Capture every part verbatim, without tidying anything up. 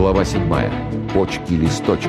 Глава седьмая. Почки-листочки.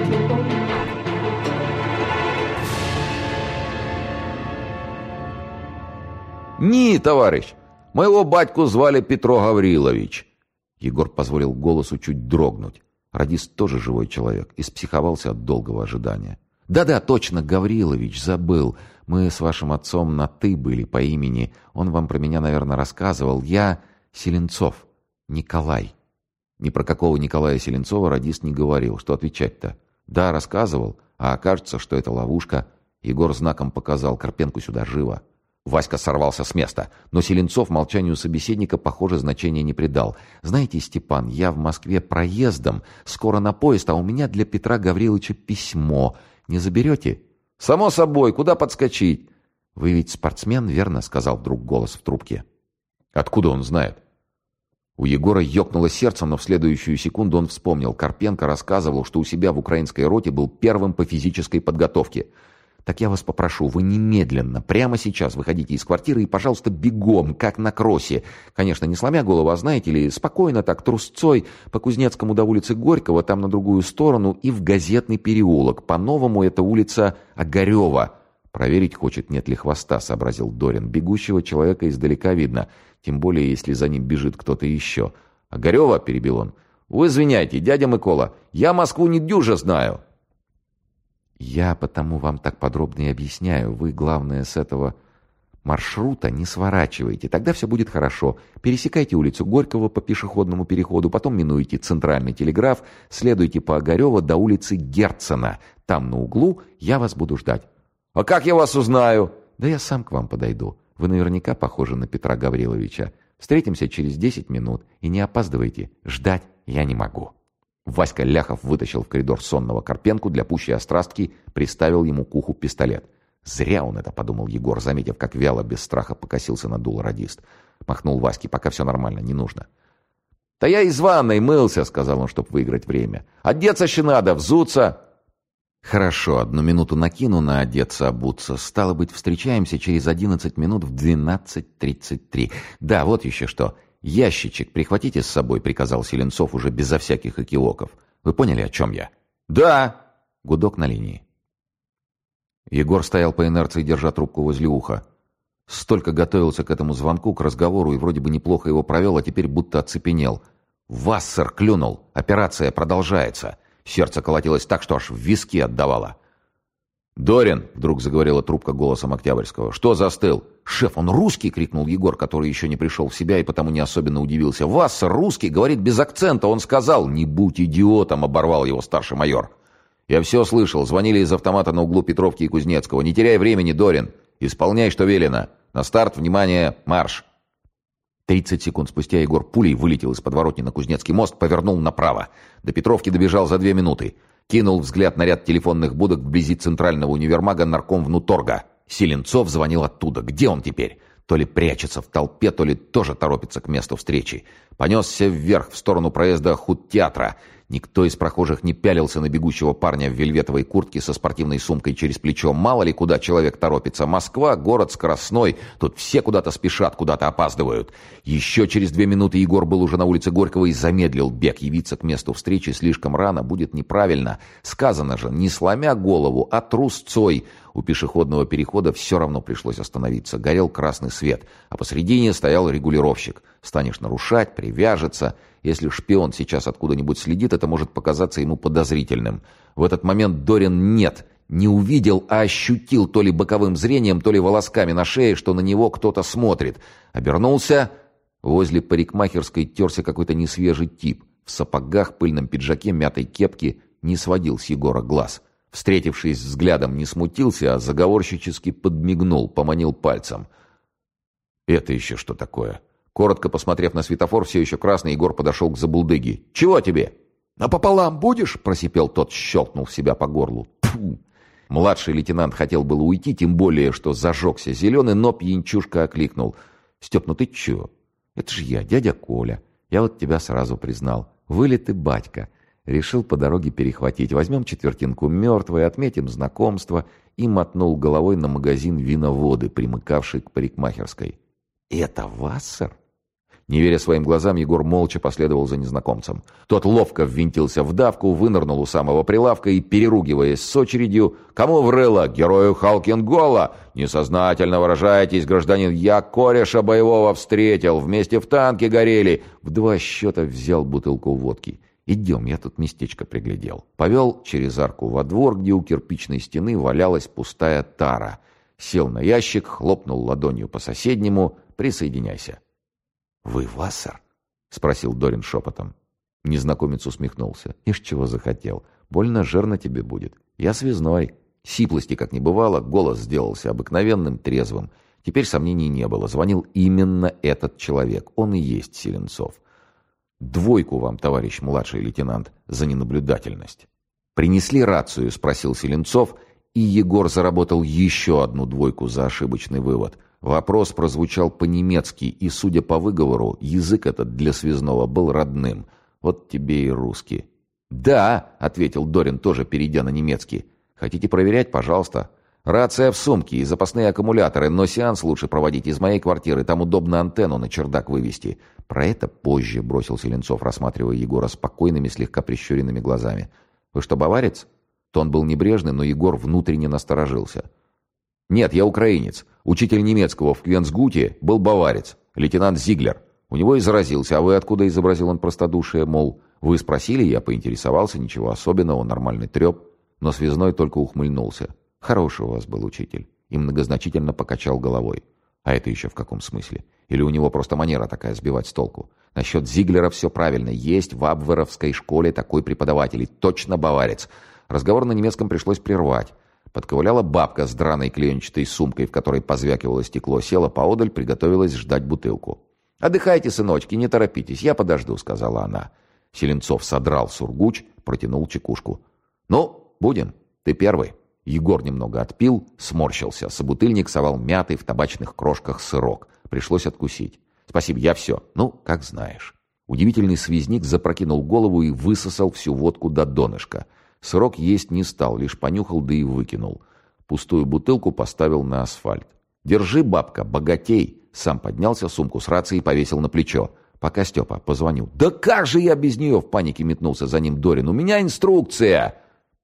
«Ни, товарищ! Моего батьку звали Петро Гаврилович!» Егор позволил голосу чуть дрогнуть. Радист тоже живой человек, испсиховался от долгого ожидания. «Да-да, точно, Гаврилович, забыл. Мы с вашим отцом на «ты» были по имени. Он вам про меня, наверное, рассказывал. Я Селенцов, Николай». Ни про какого Николая Селенцова радист не говорил. Что отвечать-то? Да, рассказывал, а окажется, что это ловушка. Егор знаком показал: Карпенку сюда, живо. Васька сорвался с места, но Селенцов молчанию собеседника, похоже, значения не придал. «Знаете, Степан, я в Москве проездом, скоро на поезд, а у меня для Петра Гавриловича письмо. Не заберете?» «Само собой, куда подскочить?» «Вы ведь спортсмен, верно?» — сказал вдруг голос в трубке. «Откуда он знает?» У Егора ёкнуло сердце, но в следующую секунду он вспомнил. Карпенко рассказывал, что у себя в украинской роте был первым по физической подготовке. «Так я вас попрошу, вы немедленно, прямо сейчас выходите из квартиры и, пожалуйста, бегом, как на кроссе. Конечно, не сломя голову, а, знаете ли, спокойно так, трусцой, по Кузнецкому до улицы Горького, там на другую сторону и в Газетный переулок. По-новому это улица Огарева». «Проверить хочет, нет ли хвоста», — сообразил Дорин. «Бегущего человека издалека видно, тем более, если за ним бежит кто-то еще». «Огарева?» — перебил он. «Вы извиняйте, дядя Микола, я Москву не дюже знаю». «Я потому вам так подробно и объясняю. Вы, главное, с этого маршрута не сворачивайте. Тогда все будет хорошо. Пересекайте улицу Горького по пешеходному переходу, потом минуете Центральный телеграф, следуйте по Огарева до улицы Герцена. Там на углу я вас буду ждать». «А как я вас узнаю?» «Да я сам к вам подойду. Вы наверняка похожи на Петра Гавриловича. Встретимся через десять минут. И не опаздывайте. Ждать я не могу». Васька Ляхов вытащил в коридор сонного Карпенку, для пущей острастки приставил ему к уху пистолет. «Зря он это», — подумал Егор, заметив, как вяло, без страха покосился на дуло радист. Махнул Ваське: «Пока все нормально, не нужно». «Да я из ванной мылся», — сказал он, чтобы выиграть время. «Одеться еще надо, взуться». «Хорошо, одну минуту накину на одеться, обуться. Стало быть, встречаемся через одиннадцать минут в двенадцать тридцать три. Да, вот еще что. Ящичек прихватите с собой», — приказал Селенцов уже безо всяких экивоков. «Вы поняли, о чем я?» «Да». Гудок на линии. Егор стоял по инерции, держа трубку возле уха. Столько готовился к этому звонку, к разговору, и вроде бы неплохо его провел, а теперь будто оцепенел. «Вассер клюнул. Операция продолжается». Сердце колотилось так, что аж в виски отдавало. «Дорин!» — вдруг заговорила трубка голосом Октябрьского. «Что застыл?» «Шеф, он русский!» — крикнул Егор, который еще не пришел в себя и потому не особенно удивился. «Вассер русский, говорит без акцента, он сказал!» «Не будь идиотом!» — оборвал его старший майор. «Я все слышал. Звонили из автомата на углу Петровки и Кузнецкого. Не теряй времени, Дорин! Исполняй, что велено! На старт, внимание, марш!» Тридцать секунд спустя Егор пулей вылетел из подворотни на Кузнецкий мост, повернул направо. До Петровки добежал за две минуты. Кинул взгляд на ряд телефонных будок вблизи центрального универмага наркомвнуторга. Селенцов звонил оттуда. Где он теперь? То ли прячется в толпе, то ли тоже торопится к месту встречи. Понесся вверх в сторону проезда худтеатра. Никто из прохожих не пялился на бегущего парня в вельветовой куртке со спортивной сумкой через плечо. Мало ли, куда человек торопится. Москва — город скоростной. Тут все куда-то спешат, куда-то опаздывают. Еще через две минуты Егор был уже на улице Горького и замедлил бег. Явиться к месту встречи слишком рано будет неправильно. Сказано же, не сломя голову, а трусцой. У пешеходного перехода все равно пришлось остановиться. Горел красный свет, а посредине стоял регулировщик. Станешь нарушать, привяжется. Если шпион сейчас откуда-нибудь следит, это может показаться ему подозрительным. В этот момент Дорин нет, не увидел, а ощутил то ли боковым зрением, то ли волосками на шее, что на него кто-то смотрит. Обернулся. Возле парикмахерской терся какой-то несвежий тип. В сапогах, пыльном пиджаке, мятой кепке, не сводил с Егора глаз. Встретившись взглядом, не смутился, а заговорщически подмигнул, поманил пальцем. «Это еще что такое?» Коротко посмотрев на светофор, все еще красный, Егор подошел к забулдыге. «Чего тебе?» «Напополам будешь?» — просипел тот, щелкнул себя по горлу. Фу. Младший лейтенант хотел было уйти, тем более, что зажегся зеленый, но пьянчушка окликнул. «Степ, ну ты че? Это же я, дядя Коля. Я вот тебя сразу признал. Вылитый батька. Решил по дороге перехватить. Возьмем четвертинку мертвой, отметим знакомство». И мотнул головой на магазин виноводы, примыкавший к парикмахерской. «Это Вассер?» Не веря своим глазам, Егор молча последовал за незнакомцем. Тот ловко ввинтился в давку, вынырнул у самого прилавка и, переругиваясь с очередью: «Кому врыло? Герою Халкингола! Несознательно выражаетесь, гражданин, я кореша боевого встретил, вместе в танке горели!» В два счета взял бутылку водки. «Идем, я тут местечко приглядел». Повел через арку во двор, где у кирпичной стены валялась пустая тара. Сел на ящик, хлопнул ладонью по соседнему: «Присоединяйся». «Вы Вассер?» — спросил Дорин шепотом. Незнакомец усмехнулся. «Ишь, чего захотел. Больно жирно тебе будет. Я связной». Сиплости как не бывало, голос сделался обыкновенным, трезвым. Теперь сомнений не было. Звонил именно этот человек. Он и есть Селенцов. «Двойку вам, товарищ младший лейтенант, за ненаблюдательность». «Принесли рацию?» — спросил Селенцов, и Егор заработал еще одну двойку за ошибочный вывод. Вопрос прозвучал по-немецки, и, судя по выговору, язык этот для связного был родным. Вот тебе и русский. «Да», — ответил Дорин, тоже перейдя на немецкий. «Хотите проверять? Пожалуйста. Рация в сумке и запасные аккумуляторы, но сеанс лучше проводить из моей квартиры, там удобно антенну на чердак вывести». «Про это позже», — бросил Селенцов, рассматривая Егора спокойными, слегка прищуренными глазами. «Вы что, баварец?» Тон был небрежный, но Егор внутренне насторожился. «Нет, я украинец. Учитель немецкого в Квенсгуте был баварец, лейтенант Зиглер. У него и заразился. А вы откуда?» — изобразил он простодушие, мол, «вы спросили, я поинтересовался, ничего особенного, нормальный треп». Но связной только ухмыльнулся. «Хороший у вас был учитель». И многозначительно покачал головой. «А это еще в каком смысле? Или у него просто манера такая сбивать с толку? Насчет Зиглера все правильно. Есть в Абверовской школе такой преподаватель, и точно баварец». Разговор на немецком пришлось прервать. Подковыляла бабка с драной клеенчатой сумкой, в которой позвякивало стекло, села поодаль, приготовилась ждать бутылку. «Отдыхайте, сыночки, не торопитесь, я подожду», — сказала она. Селенцов содрал сургуч, протянул чекушку. «Ну, будем. Ты первый». Егор немного отпил, сморщился. Собутыльник совал мятый в табачных крошках сырок. Пришлось откусить. «Спасибо, я все. Ну, как знаешь». Удивительный связник запрокинул голову и высосал всю водку до донышка. Сырок есть не стал, лишь понюхал, да и выкинул. Пустую бутылку поставил на асфальт. «Держи, бабка, богатей!» Сам поднялся, сумку с рацией повесил на плечо. Пока Степа позвонил. «Да как же я без нее?» — в панике метнулся за ним Дорин. «У меня инструкция!»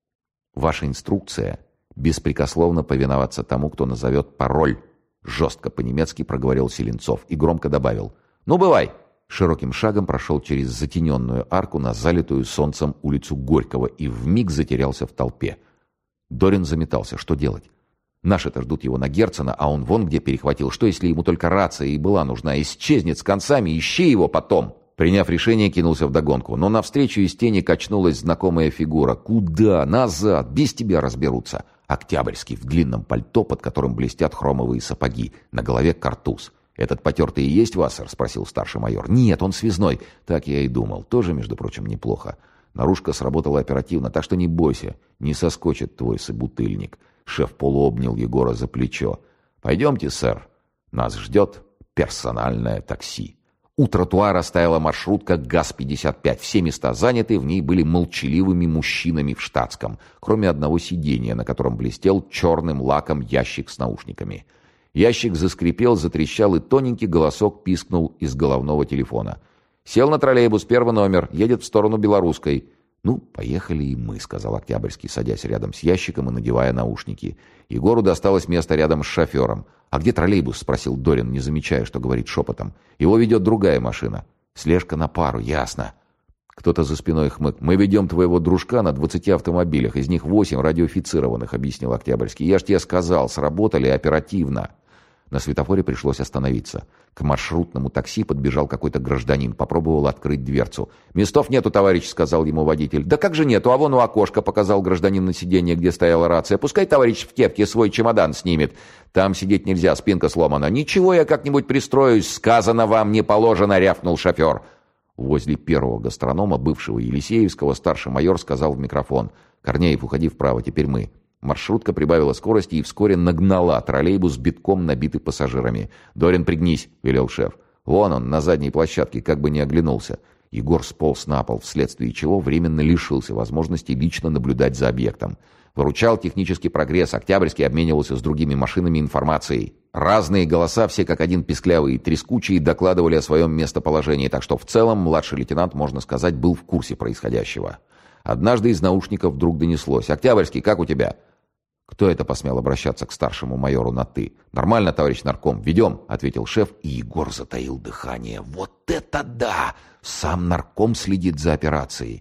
«Ваша инструкция — беспрекословно повиноваться тому, кто назовет пароль», — жестко по-немецки проговорил Селенцов и громко добавил. «Ну, бывай!» Широким шагом прошел через затененную арку на залитую солнцем улицу Горького и вмиг затерялся в толпе. Дорин заметался. Что делать? Наши-то ждут его на Герцена, а он вон где перехватил. Что, если ему только рация и была нужна? Исчезнет с концами, ищи его потом! Приняв решение, кинулся вдогонку. Но навстречу из тени качнулась знакомая фигура. «Куда? Назад! Без тебя разберутся!» Октябрьский в длинном пальто, под которым блестят хромовые сапоги. На голове картуз. «Этот потертый и есть Вассер?» — спросил старший майор. «Нет, он связной». «Так я и думал. Тоже, между прочим, неплохо. Наружка сработала оперативно, так что не бойся. Не соскочит твой собутыльник». Шеф полуобнял Егора за плечо. «Пойдемте, сэр. Нас ждет персональное такси». У тротуара стояла маршрутка ГАЗ пятьдесят пять. Все места заняты, в ней были молчаливыми мужчинами в штатском, кроме одного сиденья, на котором блестел черным лаком ящик с наушниками. Ящик заскрипел, затрещал, и тоненький голосок пискнул из головного телефона. «Сел на троллейбус, первый номер, едет в сторону Белорусской». «Ну, поехали и мы», — сказал Октябрьский, садясь рядом с ящиком и надевая наушники. Егору досталось место рядом с шофером. «А где троллейбус?» — спросил Дорин, не замечая, что говорит шепотом. «Его ведет другая машина». «Слежка на пару, ясно». Кто-то за спиной хмык. «Мы ведем твоего дружка на двадцати автомобилях, из них восемь радиофицированных», — объяснил Октябрьский. «Я ж тебе сказал, сработали оперативно». На светофоре пришлось остановиться. К маршрутному такси подбежал какой-то гражданин, попробовал открыть дверцу. «Местов нету, товарищ», — сказал ему водитель. «Да как же нету, а вон у окошка», — показал гражданин на сиденье, где стояла рация. «Пускай товарищ в кепке свой чемодан снимет. Там сидеть нельзя, спинка сломана». «Ничего, я как-нибудь пристроюсь. Сказано вам не положено», — рявкнул шофер. Возле первого гастронома, бывшего Елисеевского, старший майор сказал в микрофон: «Корнеев, уходи вправо, теперь мы». Маршрутка прибавила скорости и вскоре нагнала троллейбус, битком набитый пассажирами. «Дорин, пригнись», — велел шеф. «Вон он, на задней площадке, как бы не оглянулся». Егор сполз на пол, вследствие чего временно лишился возможности лично наблюдать за объектом. Выручал технический прогресс, Октябрьский обменивался с другими машинами информацией. Разные голоса, все как один писклявые и трескучие, докладывали о своем местоположении, так что в целом младший лейтенант, можно сказать, был в курсе происходящего. Однажды из наушников вдруг донеслось: «Октябрьский, как у тебя?» Кто это посмел обращаться к старшему майору на «ты»? «Нормально, товарищ нарком, ведем», — ответил шеф, и Егор затаил дыхание. «Вот это да! Сам нарком следит за операцией».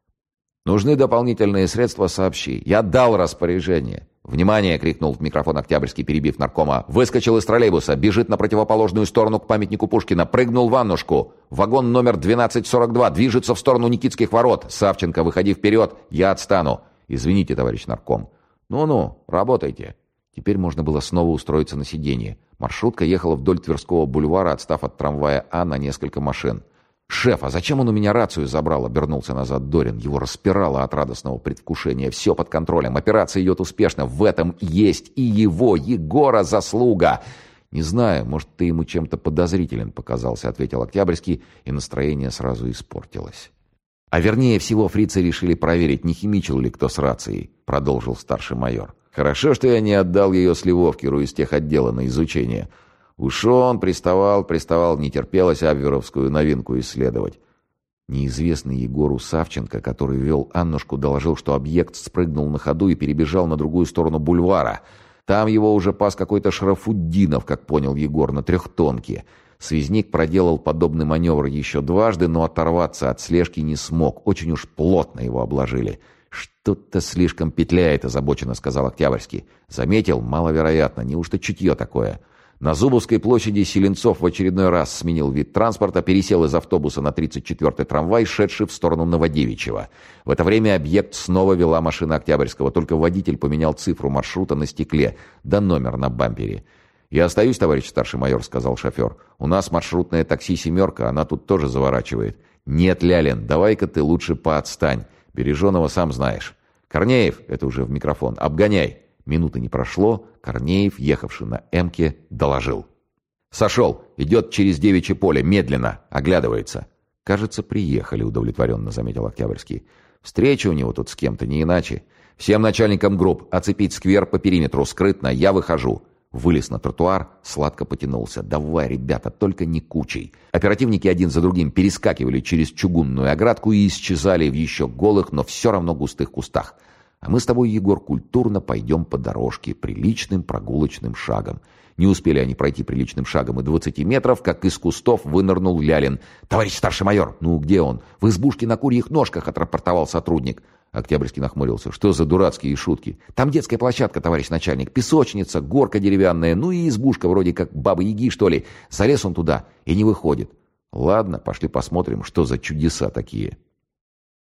«Нужны дополнительные средства, сообщи. Я дал распоряжение». «Внимание!» — крикнул в микрофон Октябрьский, перебив наркома. «Выскочил из троллейбуса, бежит на противоположную сторону к памятнику Пушкина, прыгнул в ваннушку. Вагон номер двенадцать сорок два, движется в сторону Никитских ворот. Савченко, выходи вперед, я отстану». «Извините, товарищ нарком». «Ну-ну, работайте». Теперь можно было снова устроиться на сиденье. Маршрутка ехала вдоль Тверского бульвара, отстав от трамвая А на несколько машин. «Шеф, а зачем он у меня рацию забрал?» — обернулся назад Дорин. Его распирало от радостного предвкушения. «Все под контролем. Операция идет успешно. В этом есть и его, Егора, заслуга!» «Не знаю, может, ты ему чем-то подозрителен показался», — ответил Октябрьский, и настроение сразу испортилось. «А вернее всего, фрицы решили проверить, не химичил ли кто с рацией», — продолжил старший майор. «Хорошо, что я не отдал ее Сливовкеру из техотдела на изучение. Уж он приставал, приставал, не терпелось абверовскую новинку исследовать». Неизвестный Егору Савченко, который вел Аннушку, доложил, что объект спрыгнул на ходу и перебежал на другую сторону бульвара. Там его уже пас какой-то Шарафуддинов, как понял Егор, на трехтонке. Связник проделал подобный маневр еще дважды, но оторваться от слежки не смог. Очень уж плотно его обложили. «Что-то слишком петляет», — озабоченно сказал Октябрьский. «Заметил? Маловероятно. Неужто чутье такое?» На Зубовской площади Селенцов в очередной раз сменил вид транспорта, пересел из автобуса на тридцать четвёртый трамвай, шедший в сторону Новодевичьего. В это время объект снова вела машина Октябрьского, только водитель поменял цифру маршрута на стекле, да номер на бампере. «Я остаюсь, товарищ старший майор», — сказал шофер. «У нас маршрутное такси «семерка», она тут тоже заворачивает». «Нет, Лялин, давай-ка ты лучше поотстань. Береженого сам знаешь». «Корнеев», — это уже в микрофон, — «обгоняй». Минуты не прошло, Корнеев, ехавший на «Эмке», доложил. «Сошел, идет через девичье поле, медленно, оглядывается». «Кажется, приехали», — удовлетворенно заметил Октябрьский. «Встреча у него тут с кем-то, не иначе. Всем начальникам групп оцепить сквер по периметру, скрытно, я выхожу». Вылез на тротуар, сладко потянулся. «Давай, ребята, только не кучей». Оперативники один за другим перескакивали через чугунную оградку и исчезали в еще голых, но все равно густых кустах. «А мы с тобой, Егор, культурно пойдем по дорожке, приличным прогулочным шагом». Не успели они пройти приличным шагом и двадцати метров, как из кустов вынырнул Лялин. «Товарищ старший майор!» «Ну, где он?» «В избушке на курьих ножках», — отрапортовал сотрудник. Октябрьский нахмурился. «Что за дурацкие шутки?» «Там детская площадка, товарищ начальник, песочница, горка деревянная, ну и избушка вроде как бабы-яги, что ли. Залез он туда и не выходит». «Ладно, пошли посмотрим, что за чудеса такие».